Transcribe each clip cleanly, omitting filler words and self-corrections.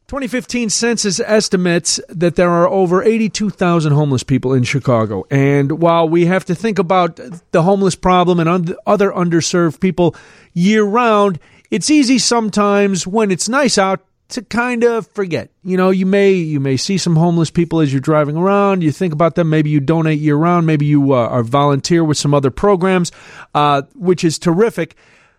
2015 census estimates that there are over 82,000 homeless people in Chicago. And while we have to think about the homeless problem and other underserved people year-round, it's easy sometimes when it's nice out to kind of forget. You know, you may see some homeless people as you're driving around. You think about them. Maybe you donate year-round. Maybe you are volunteer with some other programs, which is terrific.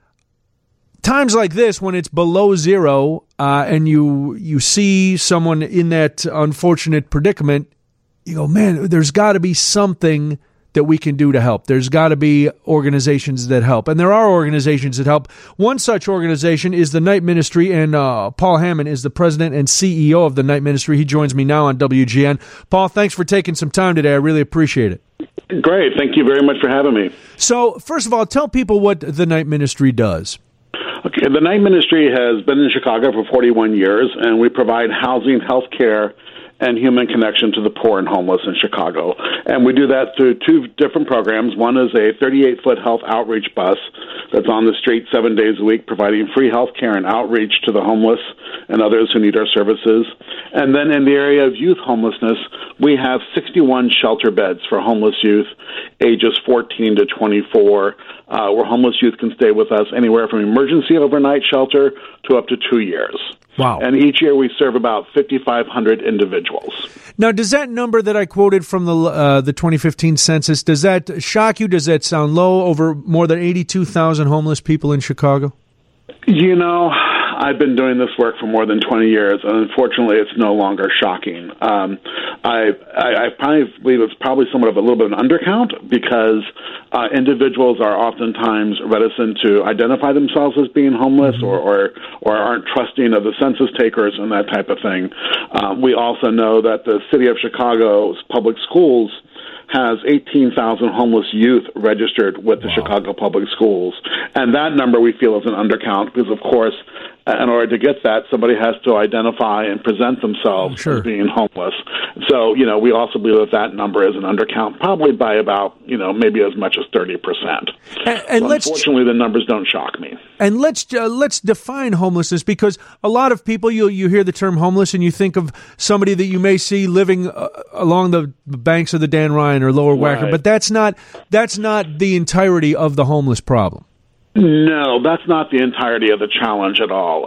Times like this, when it's below zero and you see someone in that unfortunate predicament, you go, man, there's got to be something that we can do to help. There's got to be organizations that help. And there are organizations that help. One such organization is the Night Ministry, and Paul Hammond is the president and CEO of the Night Ministry. He joins me now on WGN. Paul, thanks for taking some time today. I really appreciate it. Great. Thank you very much for having me. So, first of all, tell people what the Night Ministry does. Okay, the Night Ministry has been in Chicago for 41 years, and we provide housing, health care, and human connection to the poor and homeless in Chicago. And we do that through two different programs. One is a 38-foot health outreach bus that's on the street 7 days a week, providing free health care and outreach to the homeless and others who need our services. And then in the area of youth homelessness, we have 61 shelter beds for homeless youth ages 14 to 24, where homeless youth can stay with us anywhere from emergency overnight shelter to up to 2 years. Wow. And each year we serve about 5,500 individuals. Now, does that number that I quoted from the 2015 census, does that shock you? Does that sound low, over more than 82,000 homeless people in Chicago? You know, I've been doing this work for more than 20 years, and unfortunately it's no longer shocking. I probably believe it's probably somewhat of a little bit of an undercount because individuals are oftentimes reticent to identify themselves as being homeless or aren't trusting of the census takers and that type of thing. We also know that the city of Chicago's public schools has 18,000 homeless youth registered with the Chicago Public Schools. And that number we feel is an undercount because, of course, in order to get that, somebody has to identify and present themselves as being homeless. So, you know, we also believe that number is an undercount, probably by about, you know, maybe as much as 30%. And so unfortunately, the numbers don't shock me. And let's define homelessness, because a lot of people, you hear the term homeless and you think of somebody that you may see living along the banks of the Dan Ryan or Lower Wacker, but that's not the entirety of the homeless problem. No, that's not the entirety of the challenge at all.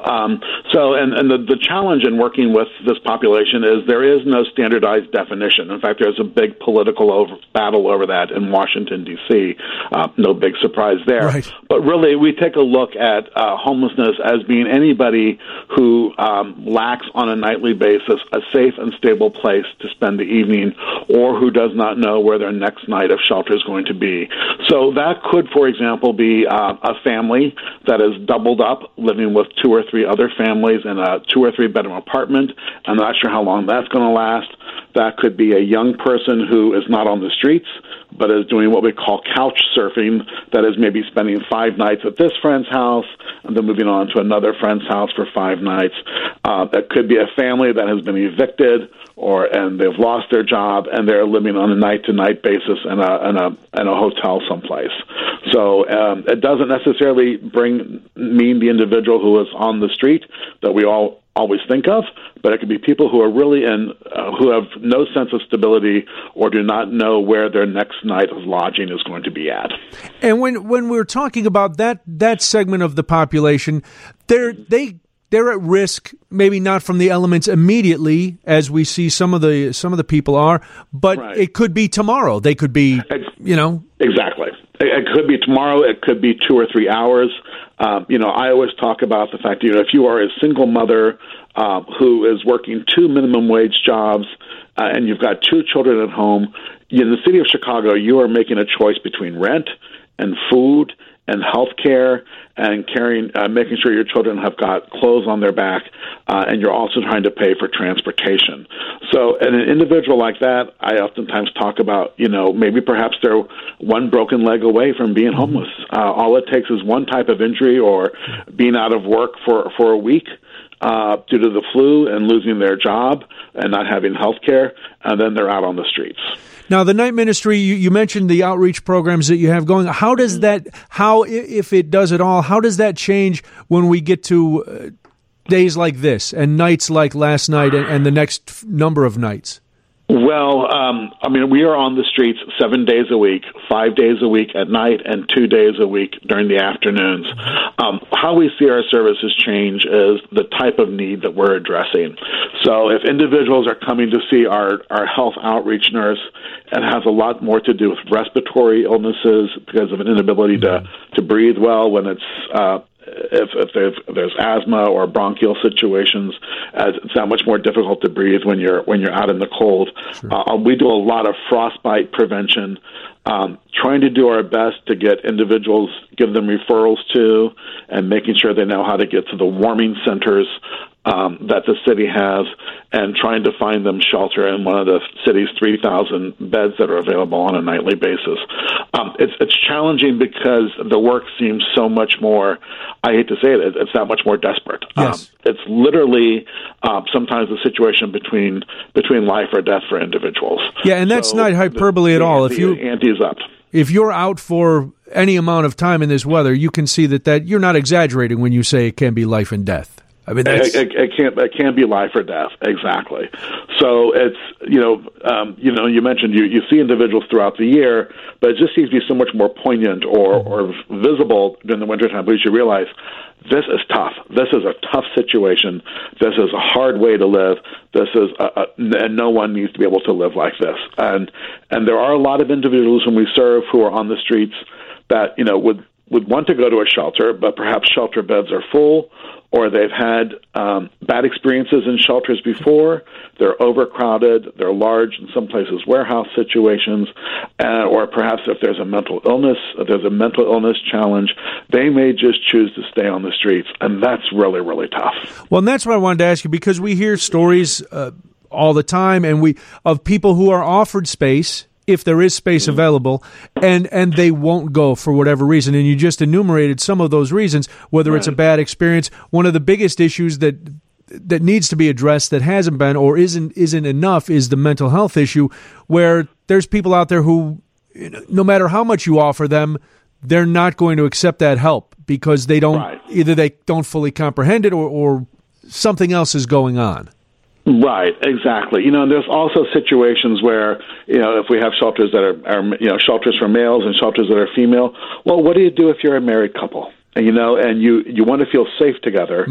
The challenge in working with this population is there is no standardized definition. In fact, there's a big political battle over that in Washington, D.C. No big surprise there. Right. But really, we take a look at homelessness as being anybody who lacks on a nightly basis a safe and stable place to spend the evening, or who does not know where their next night of shelter is going to be. So that could, for example, be a family that is doubled up, living with two or three other families in a 2 or 3 bedroom apartment. I'm not sure how long that's going to last. That could be a young person who is not on the streets, but is doing what we call couch surfing, that is maybe spending 5 nights at this friend's house and then moving on to another friend's house for 5 nights. That could be a family that has been evicted and they've lost their job and they're living on a night-to-night basis in a hotel someplace. So it doesn't necessarily mean the individual who is on the street that we all always think of, but it could be people who are really who have no sense of stability or do not know where their next night of lodging is going to be at. And when we're talking about that segment of the population, they're at risk, maybe not from the elements immediately, as we see some of the people are, but It could be tomorrow. They could be, Exactly. It could be tomorrow. It could be 2 or 3 hours. I always talk about the fact that, if you are a single mother who is working 2 minimum wage jobs and you've got 2 children at home, in the city of Chicago, you are making a choice between rent and food and health care and making sure your children have got clothes on their back, and you're also trying to pay for transportation. So in an individual like that, I oftentimes talk about, maybe perhaps they're one broken leg away from being homeless. All it takes is one type of injury or being out of work for a week due to the flu and losing their job and not having health care, and then they're out on the streets. Now, the Night Ministry, you mentioned the outreach programs that you have going. How does that, if it does at all, how does that change when we get to days like this and nights like last night and the next number of nights? Well, we are on the streets 7 days a week, 5 days a week at night, and 2 days a week during the afternoons. How we see our services change is the type of need that we're addressing. So if individuals are coming to see our health outreach nurse, it has a lot more to do with respiratory illnesses because of an inability to breathe well when it's if there's asthma or bronchial situations, it's that much more difficult to breathe when you're out in the cold. Sure. We do a lot of frostbite prevention, trying to do our best to get individuals, give them referrals to, and making sure they know how to get to the warming centers that the city has, and trying to find them shelter in one of the city's 3,000 beds that are available on a nightly basis. It's challenging because the work seems so much more, I hate to say it, it's that much more desperate. Yes. It's literally sometimes a situation between life or death for individuals. Yeah, and that's not hyperbole at all. The ante's up. If you're out for any amount of time in this weather, you can see that you're not exaggerating when you say it can be life and death. I mean, it can be life or death, exactly. So it's you mentioned you see individuals throughout the year, but it just seems to be so much more poignant or visible during the wintertime because you realize this is tough. This is a tough situation. This is a hard way to live. This is and no one needs to be able to live like this. And there are a lot of individuals whom we serve who are on the streets that would want to go to a shelter, but perhaps shelter beds are full, or they've had bad experiences in shelters before. They're overcrowded. They're large, in some places, warehouse situations. Or perhaps if there's a mental illness challenge, they may just choose to stay on the streets. And that's really, really tough. Well, and that's what I wanted to ask you, because we hear stories all the time of people who are offered space, if there is space available, and they won't go for whatever reason. And you just enumerated some of those reasons, whether it's a bad experience. One of the biggest issues that needs to be addressed that hasn't been or isn't enough is the mental health issue, where there's people out there who, no matter how much you offer them, they're not going to accept that help because they don't either they don't fully comprehend it or something else is going on. Right, exactly. And there's also situations where, if we have shelters that are shelters for males and shelters that are female, well, what do you do if you're a married couple? And you want to feel safe together,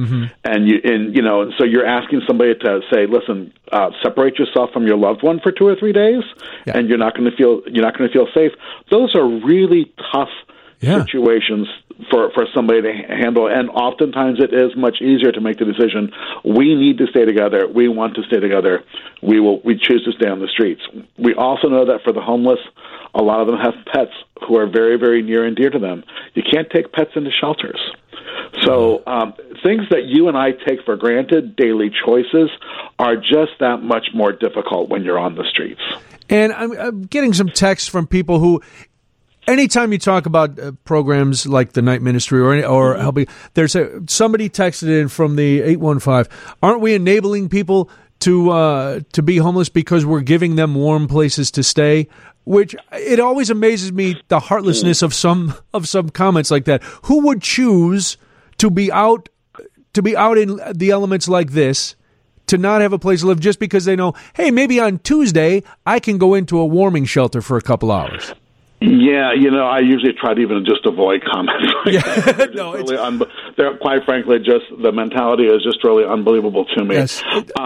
and so you're asking somebody to say, listen, separate yourself from your loved one for 2 or 3 days, and you're not going to feel safe. Those are really tough situations for somebody to handle, and oftentimes it is much easier to make the decision. We need to stay together. We want to stay together. We choose to stay on the streets. We also know that for the homeless, a lot of them have pets who are very, very near and dear to them. You can't take pets into shelters. So things that you and I take for granted, daily choices, are just that much more difficult when you're on the streets. And I'm getting some texts from people who, anytime you talk about programs like the Night Ministry or helping, there's somebody texted in from the 815. Aren't we enabling people to be homeless because we're giving them warm places to stay? Which it always amazes me, the heartlessness of some comments like that. Who would choose to be out in the elements like this, to not have a place to live just because they know, hey, maybe on Tuesday I can go into a warming shelter for a couple hours? Yeah, I usually try to even just avoid comments like that. They're quite frankly, just the mentality is just really unbelievable to me. Yes.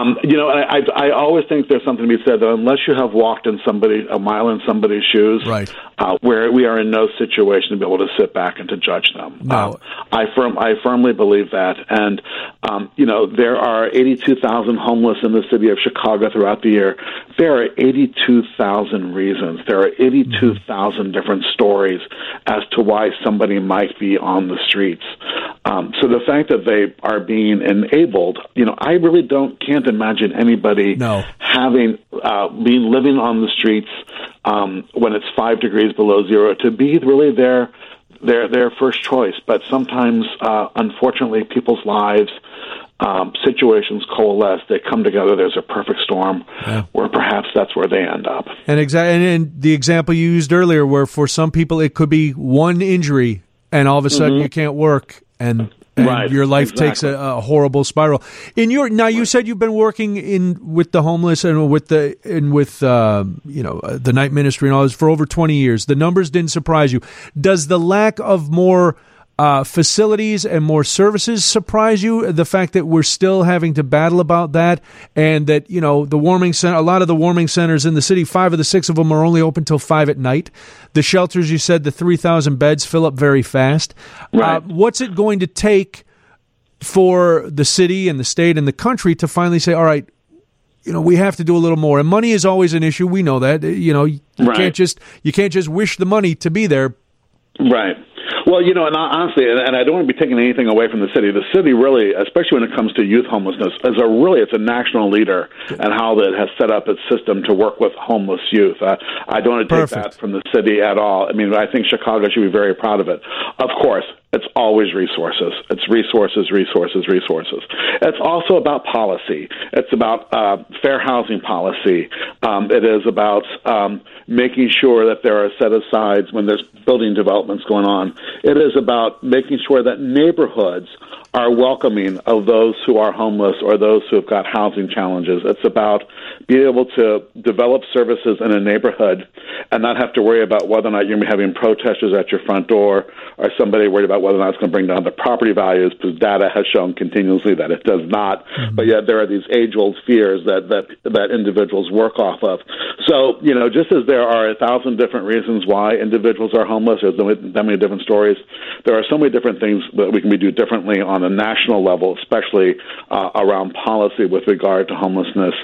I always think there's something to be said that unless you have walked a mile in somebody's shoes, where we are in no situation to be able to sit back and to judge them. No. I firmly believe that, and there are 82,000 homeless in the city of Chicago throughout the year. There are 82,000 reasons. There are 82,000 different stories as to why somebody might be on the streets. So the fact that they are being enabled, I really can't imagine anybody having living on the streets when it's 5 degrees below zero to be really their first choice. But sometimes, unfortunately, people's lives, situations coalesce. They come together. There's a perfect storm where perhaps that's where they end up. And the example you used earlier, where for some people it could be one injury and all of a sudden you can't work, and and your life takes a horrible spiral. You said you've been working with the homeless and with the night ministry and all this for over 20 years. The numbers didn't surprise you. Does the lack of more facilities and more services surprise you? The fact that we're still having to battle about that, and that the warming center, a lot of the warming centers in the city, 5 of the 6 of them are only open till 5 at night. The shelters, you said, the 3,000 beds fill up very fast. Right. What's it going to take for the city and the state and the country to finally say, all right, we have to do a little more? And money is always an issue. We know that. You can't just wish the money to be there. Right. Well, and honestly, and I don't want to be taking anything away from the city. The city really, especially when it comes to youth homelessness, it's a national leader in how it has set up its system to work with homeless youth. I don't want to take that from the city at all. I mean, I think Chicago should be very proud of it. Of course, it's always resources. It's resources, resources, resources. It's also about policy. It's about fair housing policy. It is about making sure that there are set-asides when there's building developments going on. It is about making sure that neighborhoods are welcoming of those who are homeless or those who have got housing challenges. It's about being able to develop services in a neighborhood and not have to worry about whether or not you're having protesters at your front door or somebody worried about whether or not it's going to bring down the property values, because data has shown continuously that it does not. Mm-hmm. But yet there are these age-old fears that individuals work off of. So, just as there are 1,000 different reasons why individuals are homeless, there's that many different stories, there are so many different things that we can do differently on a national level, especially around policy with regard to homelessness,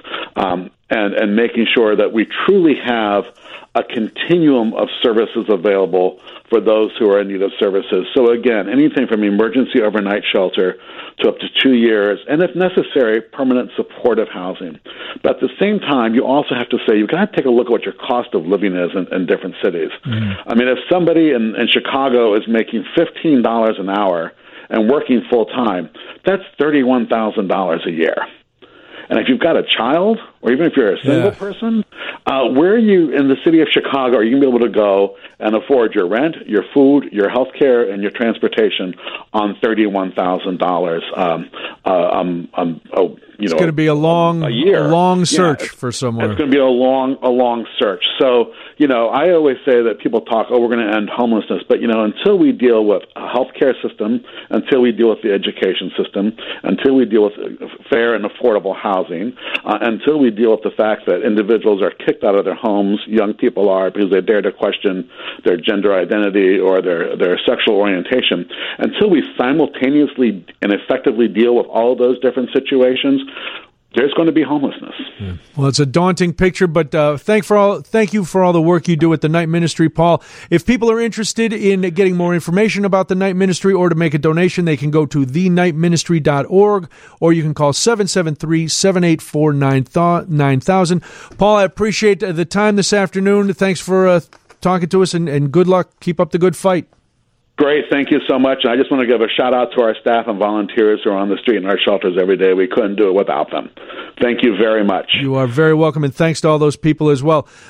and making sure that we truly have a continuum of services available for those who are in need of services. So again, anything from emergency overnight shelter to up to 2 years, and if necessary, permanent supportive housing. But at the same time, you also have to say, you've got to take a look at what your cost of living is in different cities. Mm-hmm. I mean, if somebody in Chicago is making $15 an hour and working full-time, that's $31,000 a year. And if you've got a child, or even if you're a single person, where are you in the city of Chicago are you going to be able to go and afford your rent, your food, your health care, and your transportation on $31,000? It's going to be a long search for someone. It's going to be a long search. So, I always say that people talk, we're going to end homelessness. But, until we deal with a healthcare system, until we deal with the education system, until we deal with fair and affordable housing, until we deal with the fact that individuals are kicked out of their homes, young people are, because they dare to question their gender identity or their sexual orientation, until we simultaneously and effectively deal with all of those different situations, there's going to be homelessness. Yeah. Well, it's a daunting picture, but thank you for all the work you do at the Night Ministry, Paul. If people are interested in getting more information about the Night Ministry or to make a donation, they can go to thenightministry.org, or you can call 773-784-9000. Paul, I appreciate the time this afternoon. Thanks for talking to us, and good luck. Keep up the good fight. Great. Thank you so much. I just want to give a shout-out to our staff and volunteers who are on the street in our shelters every day. We couldn't do it without them. Thank you very much. You are very welcome, and thanks to all those people as well.